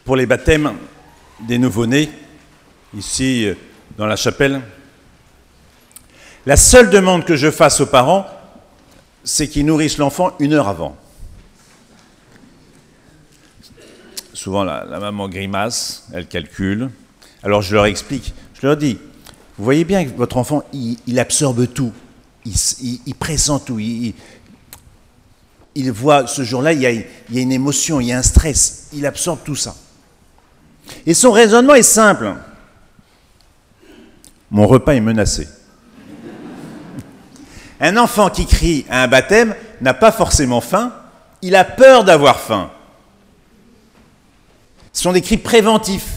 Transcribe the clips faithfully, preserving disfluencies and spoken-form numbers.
pour les baptêmes des nouveau-nés, ici dans la chapelle, la seule demande que je fasse aux parents, c'est qu'ils nourrissent l'enfant une heure avant. Souvent, la, la maman grimace, elle calcule. Alors, je leur explique, je leur dis, vous voyez bien que votre enfant, il, il absorbe tout, il, il, il pressent tout, il, il voit, ce jour-là, il y, a, il y a une émotion, il y a un stress, il absorbe tout ça. Et son raisonnement est simple. Mon repas est menacé. Un enfant qui crie à un baptême n'a pas forcément faim, il a peur d'avoir faim. Ce sont des cris préventifs.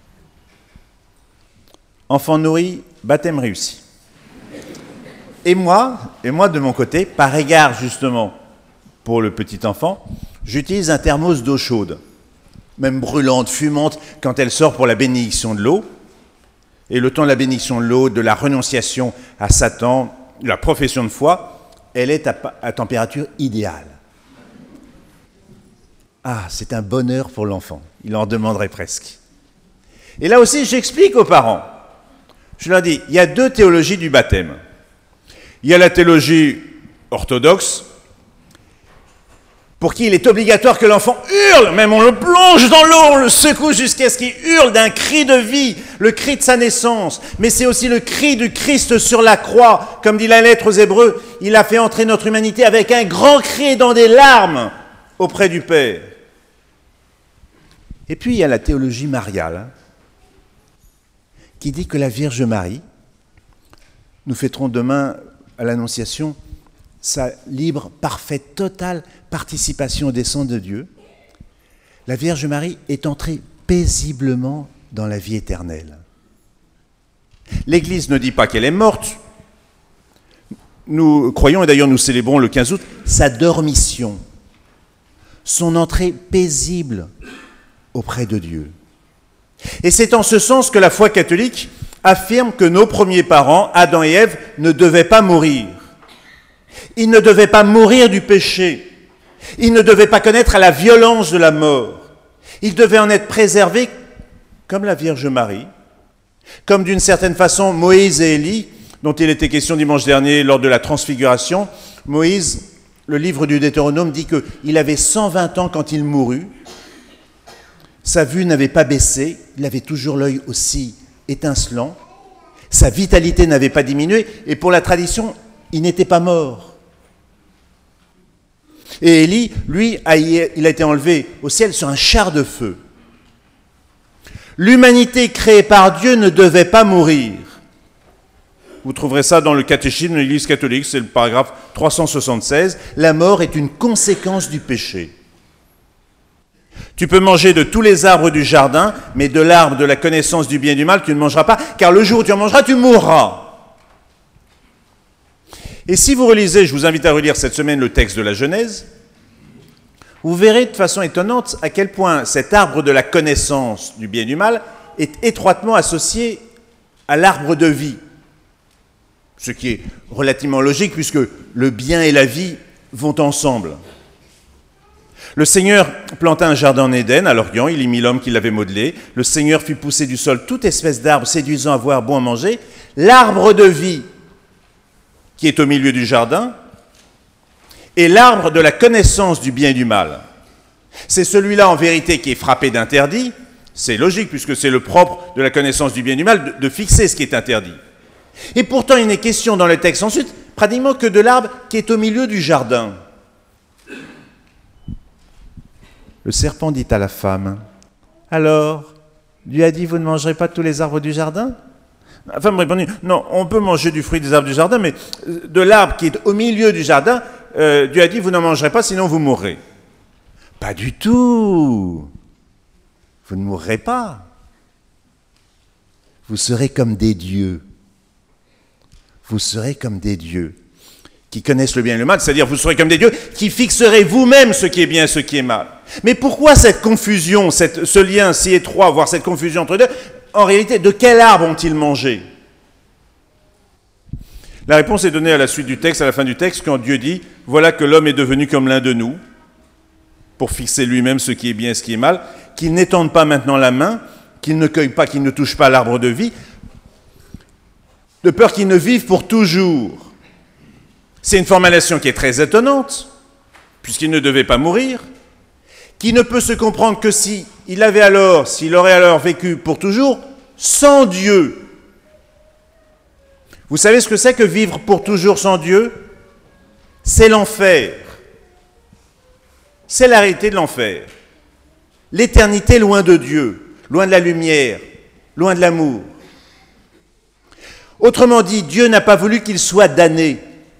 Enfant nourri, baptême réussi. Et moi, et moi de mon côté, par égard justement pour le petit enfant, j'utilise un thermos d'eau chaude, même brûlante, fumante, quand elle sort pour la bénédiction de l'eau. Et le temps de la bénédiction de l'eau, de la renonciation à Satan, de la profession de foi, elle est à, à température idéale. Ah, c'est un bonheur pour l'enfant. Il en demanderait presque. Et là aussi, j'explique aux parents. Je leur dis, il y a deux théologies du baptême. Il y a la théologie orthodoxe, pour qui il est obligatoire que l'enfant hurle, même on le plonge dans l'eau, on le secoue jusqu'à ce qu'il hurle d'un cri de vie, le cri de sa naissance. Mais c'est aussi le cri du Christ sur la croix. Comme dit la lettre aux Hébreux, il a fait entrer notre humanité avec un grand cri et dans des larmes auprès du Père. Et puis il y a la théologie mariale, hein, qui dit que la Vierge Marie, nous fêterons demain à l'Annonciation, sa libre, parfaite, totale participation au dessein de Dieu. La Vierge Marie est entrée paisiblement dans la vie éternelle. L'Église ne dit pas qu'elle est morte. Nous croyons, et d'ailleurs nous célébrons le quinze août, sa dormition, son entrée paisible auprès de Dieu. Et c'est en ce sens que la foi catholique affirme que nos premiers parents, Adam et Ève, ne devaient pas mourir. Ils ne devaient pas mourir du péché. Ils ne devaient pas connaître la violence de la mort. Ils devaient en être préservés comme la Vierge Marie, comme d'une certaine façon Moïse et Élie, dont il était question dimanche dernier lors de la transfiguration. Moïse, le livre du Deutéronome, dit qu'il avait cent vingt ans quand il mourut. Sa vue n'avait pas baissé, il avait toujours l'œil aussi étincelant. Sa vitalité n'avait pas diminué, et pour la tradition, il n'était pas mort. Et Élie, lui, a, il a été enlevé au ciel sur un char de feu. L'humanité créée par Dieu ne devait pas mourir. Vous trouverez ça dans le catéchisme de l'Église catholique, c'est le paragraphe trois cent soixante-seize. La mort est une conséquence du péché. Tu peux manger de tous les arbres du jardin, mais de l'arbre de la connaissance du bien et du mal, tu ne mangeras pas, car le jour où tu en mangeras, tu mourras. Et si vous relisez, je vous invite à relire cette semaine le texte de la Genèse, vous verrez de façon étonnante à quel point cet arbre de la connaissance du bien et du mal est étroitement associé à l'arbre de vie. Ce qui est relativement logique puisque le bien et la vie vont ensemble. Le Seigneur planta un jardin en Éden, à l'Orient, il y mit l'homme qui l'avait modelé. Le Seigneur fit pousser du sol toute espèce d'arbre séduisant à voir, bon à manger. L'arbre de vie, qui est au milieu du jardin, et l'arbre de la connaissance du bien et du mal. C'est celui-là, en vérité, qui est frappé d'interdit. C'est logique, puisque c'est le propre de la connaissance du bien et du mal, de, de fixer ce qui est interdit. Et pourtant, il n'est question dans le texte ensuite, pratiquement que de l'arbre qui est au milieu du jardin. Le serpent dit à la femme, « Alors, Dieu a dit, vous ne mangerez pas de tous les arbres du jardin ?» La femme répondit, « Non, on peut manger du fruit des arbres du jardin, mais de l'arbre qui est au milieu du jardin, euh, Dieu a dit, vous n'en mangerez pas, sinon vous mourrez. » Pas du tout. Vous ne mourrez pas. Vous serez comme des dieux. Vous serez comme des dieux qui connaissent le bien et le mal, c'est-à-dire vous serez comme des dieux qui fixerez vous-même ce qui est bien et ce qui est mal. Mais pourquoi cette confusion, cette, ce lien si étroit, voire cette confusion entre deux? En réalité, de quel arbre ont-ils mangé? La réponse est donnée à la suite du texte, à la fin du texte, quand Dieu dit « Voilà que l'homme est devenu comme l'un de nous, pour fixer lui-même ce qui est bien et ce qui est mal. » qu'ils n'étendent pas maintenant la main, qu'ils ne cueillent pas, qu'ils ne touchent pas l'arbre de vie, de peur qu'ils ne vivent pour toujours. C'est une formulation qui est très étonnante, puisqu'il ne devait pas mourir, qui ne peut se comprendre que si il avait alors, s'il aurait alors vécu pour toujours, sans Dieu. Vous savez ce que c'est que vivre pour toujours sans Dieu? C'est l'enfer. C'est la réalité de l'enfer. L'éternité loin de Dieu, loin de la lumière, loin de l'amour. Autrement dit, Dieu n'a pas voulu qu'il soit damné.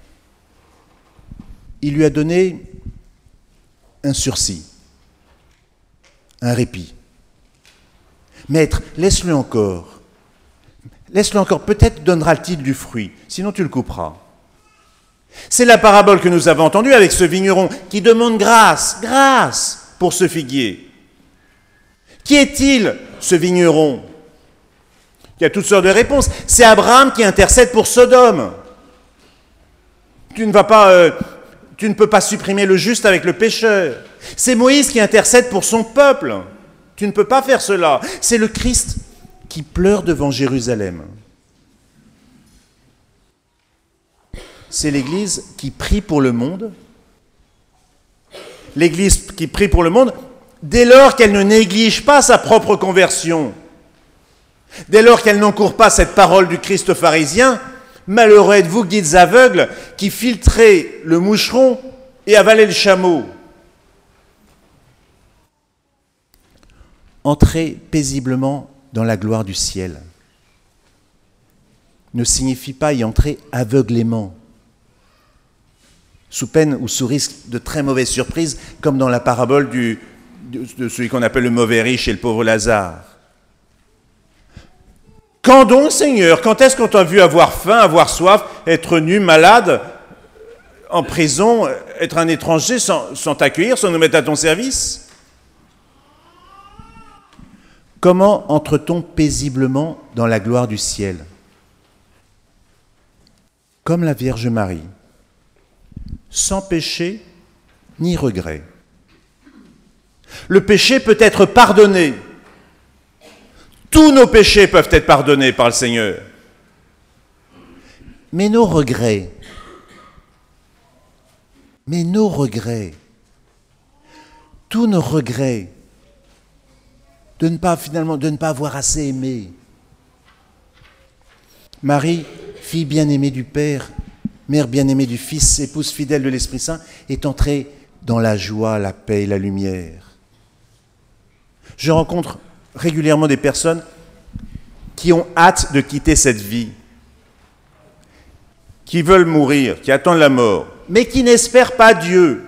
Il lui a donné un sursis, un répit. Maître, laisse-le encore. Laisse-le encore, peut-être donnera-t-il du fruit, sinon tu le couperas. C'est la parabole que nous avons entendue avec ce vigneron qui demande grâce, grâce pour ce figuier. Qui est-il, ce vigneron? Il y a toutes sortes de réponses. C'est Abraham qui intercède pour Sodome. Tu ne vas pas, euh, tu ne peux pas supprimer le juste avec le pécheur. C'est Moïse qui intercède pour son peuple. Tu ne peux pas faire cela. C'est le Christ qui pleure devant Jérusalem. C'est l'Église qui prie pour le monde. L'Église qui prie pour le monde dès lors qu'elle ne néglige pas sa propre conversion. Dès lors qu'elle n'encourt pas cette parole du Christ pharisien, malheureux êtes-vous, guides aveugles, qui filtrez le moucheron et avalez le chameau. Entrez paisiblement dans la gloire du ciel ne signifie pas y entrer aveuglément, sous peine ou sous risque de très mauvaises surprises, comme dans la parabole du, de, de celui qu'on appelle le mauvais riche et le pauvre Lazare. Quand donc, Seigneur, quand est-ce qu'on t'a vu avoir faim, avoir soif, être nu, malade, en prison, être un étranger sans, sans t'accueillir, sans nous mettre à ton service ? Comment entre-t-on paisiblement dans la gloire du ciel ? Comme la Vierge Marie, sans péché ni regret. Le péché peut être pardonné. Tous nos péchés peuvent être pardonnés par le Seigneur. Mais nos regrets, mais nos regrets, tous nos regrets, de ne pas finalement, de ne pas avoir assez aimé. Marie, fille bien-aimée du Père, mère bien-aimée du Fils, épouse fidèle de l'Esprit Saint, est entrée dans la joie, la paix et la lumière. Je rencontre régulièrement des personnes qui ont hâte de quitter cette vie, qui veulent mourir, qui attendent la mort, mais qui n'espèrent pas Dieu.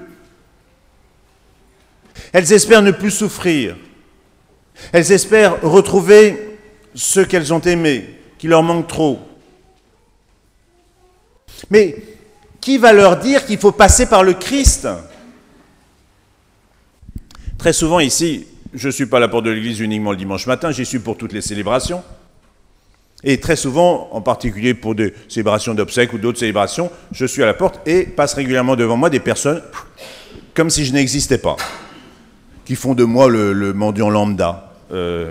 Elles espèrent ne plus souffrir. Elles espèrent retrouver ceux qu'elles ont aimés, qui leur manquent trop. Mais qui va leur dire qu'il faut passer par le Christ ? Très souvent ici, je ne suis pas à la porte de l'église uniquement le dimanche matin, j'y suis pour toutes les célébrations. Et très souvent, en particulier pour des célébrations d'obsèques ou d'autres célébrations, je suis à la porte et passe régulièrement devant moi des personnes comme si je n'existais pas, qui font de moi le, le mendiant lambda. Euh...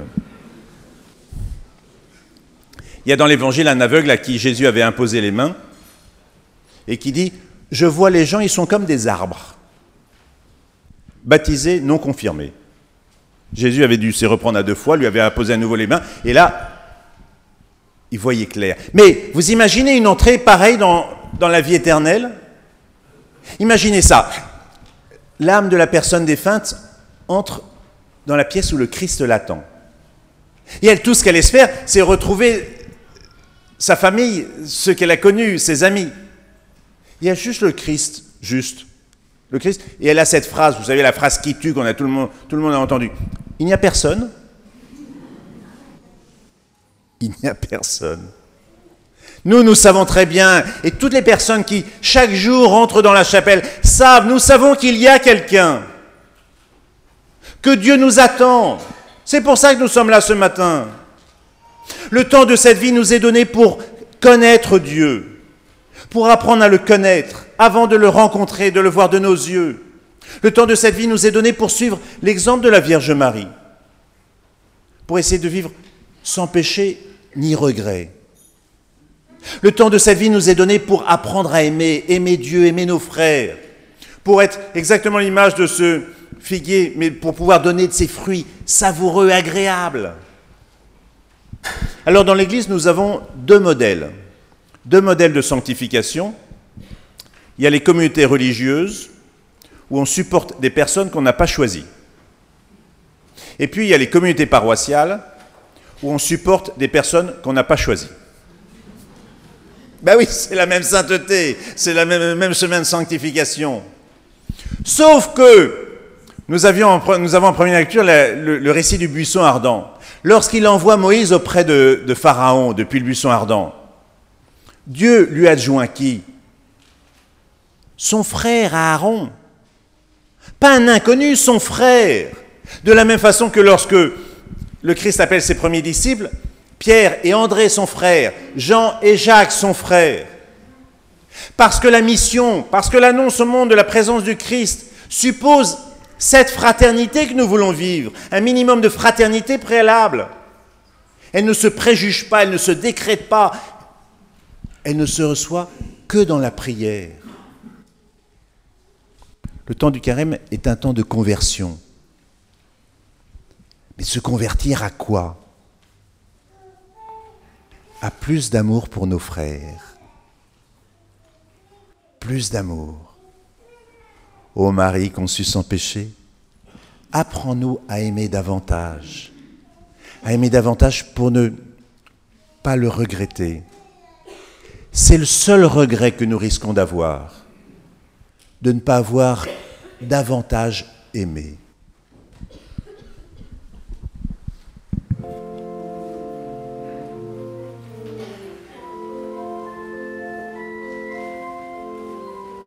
Il y a dans l'Évangile un aveugle à qui Jésus avait imposé les mains et qui dit « Je vois les gens, ils sont comme des arbres, baptisés, non confirmés. » Jésus avait dû s'y reprendre à deux fois, lui avait imposé à nouveau les mains, et là, il voyait clair. Mais vous imaginez une entrée pareille dans, dans la vie éternelle ? Imaginez ça. L'âme de la personne défunte entre dans la pièce où le Christ l'attend. Et elle, tout ce qu'elle espère, c'est retrouver sa famille, ceux qu'elle a connus, ses amis. Il y a juste le Christ, juste. Le Christ. Et elle a cette phrase, vous savez, la phrase qui tue, qu'on a tout le monde, tout le monde a entendu. Il n'y a personne. Il n'y a personne. Nous, nous savons très bien, et toutes les personnes qui, chaque jour, entrent dans la chapelle, savent, nous savons qu'il y a quelqu'un, que Dieu nous attend. C'est pour ça que nous sommes là ce matin. Le temps de cette vie nous est donné pour connaître Dieu, pour apprendre à le connaître, avant de le rencontrer, de le voir de nos yeux. Le temps de cette vie nous est donné pour suivre l'exemple de la Vierge Marie. pour essayer de vivre sans péché ni regret. Le temps de cette vie nous est donné pour apprendre à aimer, aimer Dieu, aimer nos frères, pour être exactement l'image de ce figuier, mais pour pouvoir donner de ses fruits savoureux et agréables. Alors dans l'Église, nous avons deux modèles, deux modèles de sanctification. Il y a les communautés religieuses, où on supporte des personnes qu'on n'a pas choisies. Et puis il y a les communautés paroissiales, où on supporte des personnes qu'on n'a pas choisies. Ben oui, c'est la même sainteté, c'est le même, même chemin de sanctification. Sauf que nous, avions, nous avons en première lecture la, le, le récit du buisson ardent. Lorsqu'il envoie Moïse auprès de, de Pharaon depuis le buisson ardent, Dieu lui adjoint qui? Son frère Aaron. Pas un inconnu, son frère. De la même façon que lorsque le Christ appelle ses premiers disciples, Pierre et André son frère, Jean et Jacques son frère. Parce que la mission, parce que l'annonce au monde de la présence du Christ suppose cette fraternité que nous voulons vivre, un minimum de fraternité préalable. Elle ne se préjuge pas, elle ne se décrète pas, elle ne se reçoit que dans la prière. Le temps du carême est un temps de conversion. Mais se convertir à quoi? À plus d'amour pour nos frères. Plus d'amour. Ô Marie conçue sans péché, apprends-nous à aimer davantage. À aimer davantage pour ne pas le regretter. C'est le seul regret que nous risquons d'avoir, de ne pas avoir davantage aimé.